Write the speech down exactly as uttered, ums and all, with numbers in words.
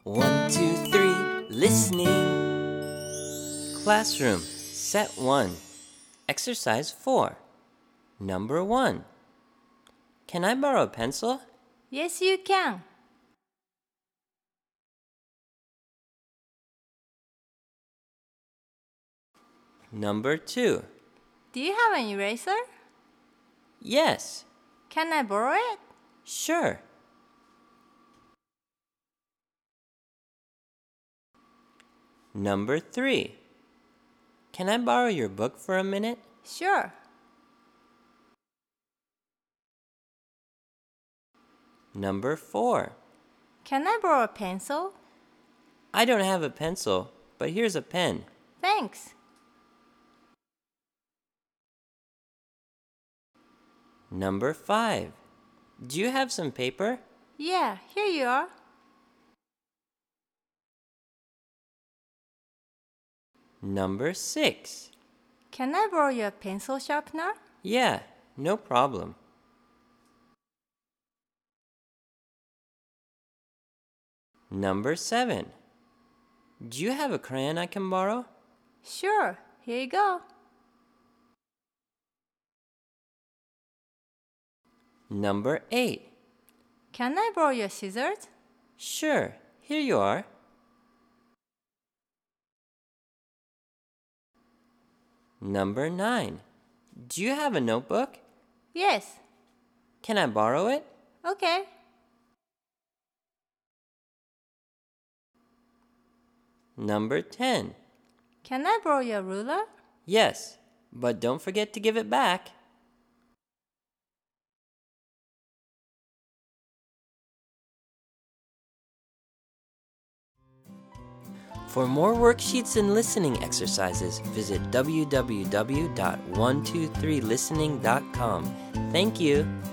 One, two, three, listening. Classroom, set one. Exercise four. Number one. Can I borrow a pencil? Yes, you can. Number two. Do you have an eraser? Yes. Can I borrow it? Sure. Number three. Can I borrow your book for a minute? Sure. Number four. Can I borrow a pencil? I don't have a pencil, but here's a pen. Thanks. Number five. Do you have some paper? Yeah, here you are. Number six. Can I borrow your pencil sharpener? Yeah, no problem. Number seven. Do you have a crayon I can borrow? Sure, here you go. Number eight. Can I borrow your scissors? Sure, here you are. Number nine. Do you have a notebook? Yes. Can I borrow it? Okay. Number ten. Can I borrow your ruler? Yes, but don't forget to give it back. For more worksheets and listening exercises, visit w w w dot one two three listening dot com. Thank you.